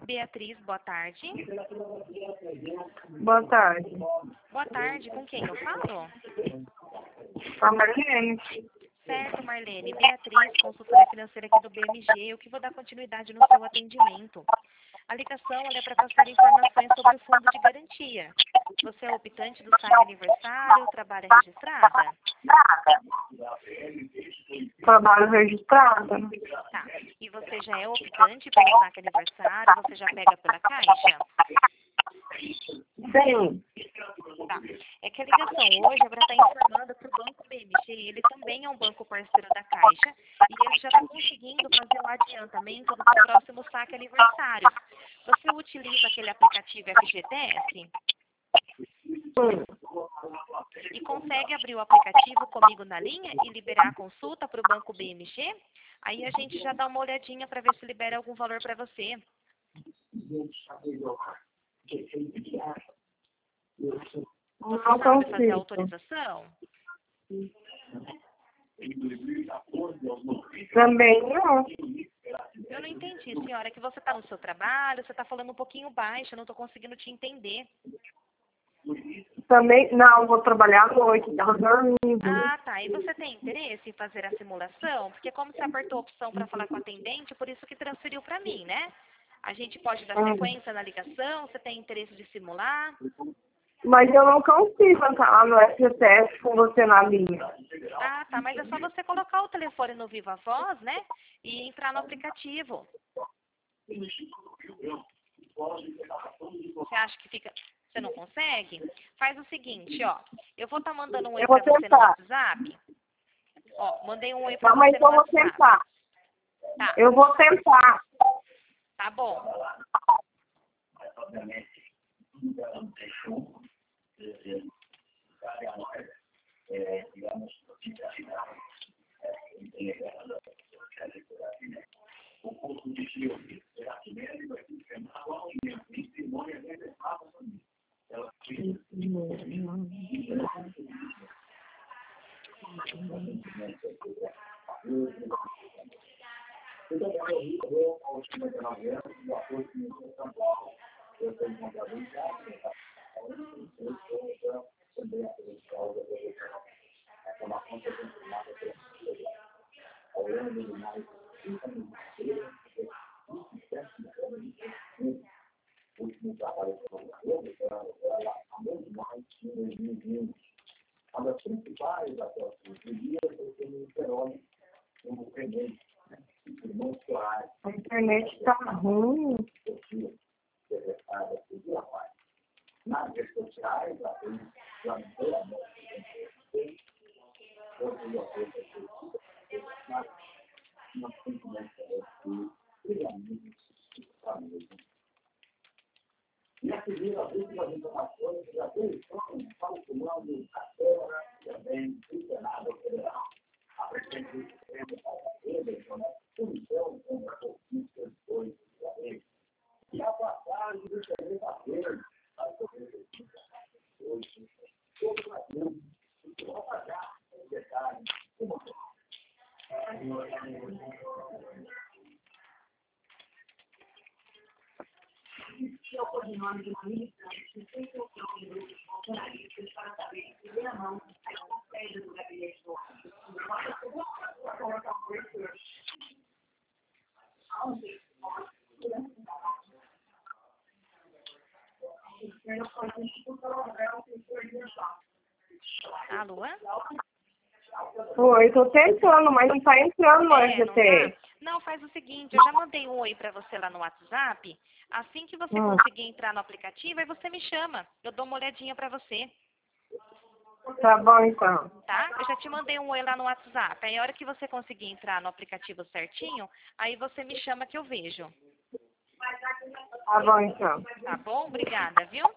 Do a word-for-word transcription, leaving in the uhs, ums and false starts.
Beatriz, boa tarde. Boa tarde. Boa tarde, com quem eu falo? Com a Marlene. Certo, Marlene. Beatriz, consultora financeira aqui do B M G. Eu que vou dar continuidade no seu atendimento. A ligação ela é para passar informações sobre o fundo de garantia. Você é optante do saque aniversário, trabalha registrada? Trabalho registrado. Tá. E você já é optante pelo saque aniversário? Você já pega pela Caixa? Sim. Tá. É que a ligação hoje é para estar informando que o Banco B M G, ele também é um banco parceiro da Caixa e ele já está conseguindo fazer um adiantamento do seu próximo saque aniversário. Você utiliza aquele aplicativo F G T S? Sim. E consegue abrir o aplicativo comigo na linha e liberar a consulta para o Banco B M G? Aí a gente já dá uma olhadinha para ver se libera algum valor para você. Você Não sabe fazer a consigo. autorização? Também não. Eu não entendi, senhora. É que você está no seu trabalho, você está falando um pouquinho baixo, eu não estou conseguindo te entender. Também não, vou trabalhar à noite, estava dormindo. Ah, tá. E você tem interesse em fazer a simulação? Porque como você apertou a opção para falar com o atendente, por isso que transferiu para mim, né? A gente pode dar Hum. sequência na ligação, você tem interesse de simular? Mas eu não consigo entrar lá no F G T S com você na linha. Ah, tá. Mas é só você colocar o telefone no Viva Voz, né? E entrar no aplicativo. Você acha que fica... Você não consegue? Faz o seguinte, ó. Eu vou estar mandando um oi Eu vou pra você no tentar. WhatsApp. Ó, mandei um oi pra Não, mas você no eu vou WhatsApp. tentar. Tá, Eu vou tentar. tá bom. A internet está ruim. Alô? Oi, tô tentando, mas não tá entrando no É, F G não T S. tá? Não, faz o seguinte, eu já mandei um oi pra você lá no WhatsApp. Assim que você Hum. conseguir entrar no aplicativo, aí você me chama. Eu dou uma olhadinha pra você, Tá bom, então. tá? Eu já te mandei um oi lá no WhatsApp. Aí a hora que você conseguir entrar no aplicativo certinho, aí você me chama que eu vejo. Tá bom, então. Tá bom? Obrigada, viu?